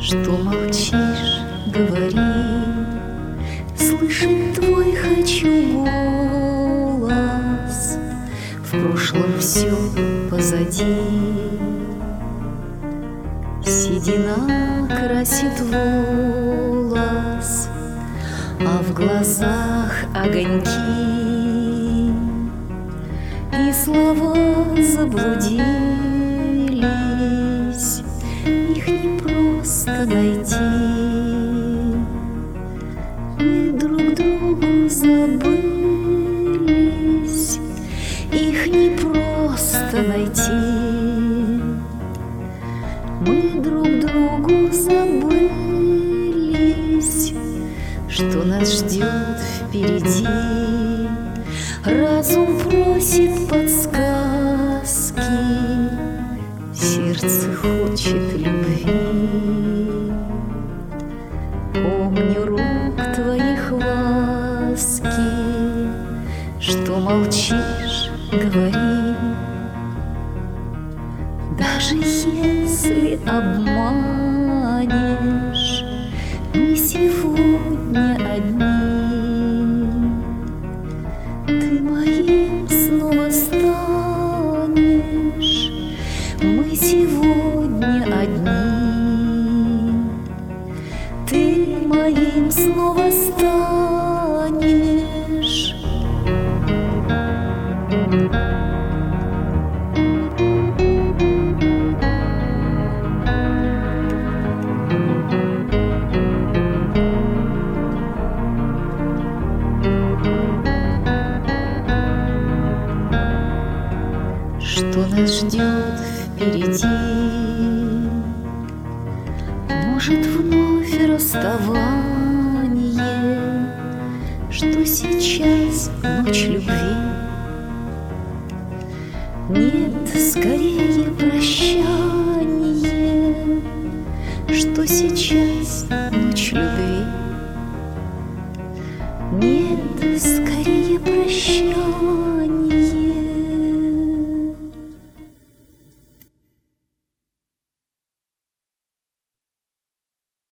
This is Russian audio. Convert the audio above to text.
Что молчишь, говори, слышать твой хочу голос. В прошлом все позади, седина красит волос, а в глазах огоньки, и слова заблудились, их не просто найти. Мы друг другу забылись, их не просто найти. Мы друг другу забылись, что нас ждет впереди. Разум просит подсказки, сердце хочет любви. Помню рук твоих ласки, что молчишь, говори. Даже если обманешь, мы сегодня одни. Ты моим снова станешь, мы сегодня одни. Ты моим снова станешь. Что нас ждет впереди? Может, вновь расставание, что сейчас ночь любви? Нет, скорее прощание, что сейчас ночь любви? Нет, скорее